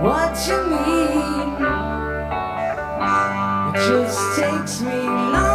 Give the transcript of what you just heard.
what you mean. It just takes me long.